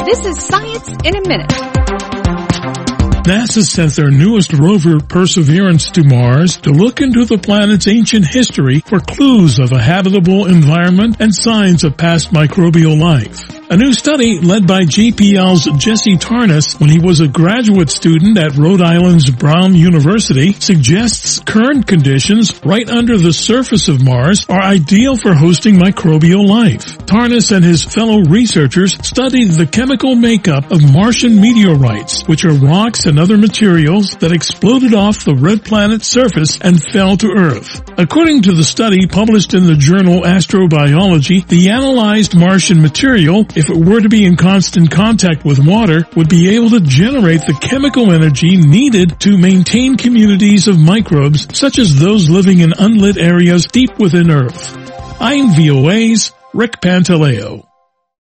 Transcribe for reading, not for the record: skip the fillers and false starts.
This is Science in a Minute. NASA sent their newest rover, Perseverance, to Mars to look into the planet's ancient history for clues of a habitable environment and signs of past microbial life. A new study led by JPL's Jesse Tarnas when he was a graduate student at Rhode Island's Brown University suggests current conditions right under the surface of Mars are ideal for hosting microbial life. Tarnas and his fellow researchers studied the chemical makeup of Martian meteorites, which are rocks and other materials that exploded off the red planet's surface and fell to Earth. According to the study published in the journal Astrobiology, the analyzed Martian material, if it were to be in constant contact with water, would be able to generate the chemical energy needed to maintain communities of microbes such as those living in unlit areas deep within Earth. I'm VOA's Rick Pantaleo.